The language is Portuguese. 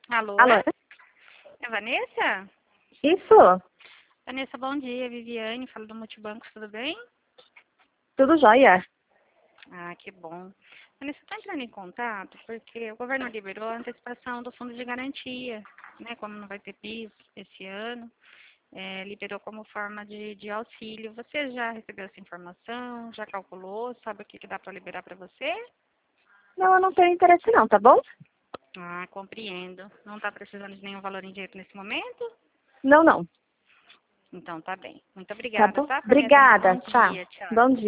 Alô? Alô? É Vanessa? Isso? Vanessa, bom dia. Viviane, falo do Multibanco, tudo bem? Tudo jóia? Ah, que bom. Vanessa, está entrando em contato porque o governo liberou a antecipação do fundo de garantia, né? Como não vai ter PIS esse ano, liberou como forma de auxílio. Você já recebeu essa informação? Já calculou? Sabe o que dá para liberar para você? Não, eu não tenho interesse não, tá bom? Ah, compreendo. Não está precisando de nenhum valor em dinheiro nesse momento? Não, não. Então tá bem. Muito Tá obrigada, bom? tá, Vanessa? Bom Obrigada, tchau. dia. Tchau. Bom dia.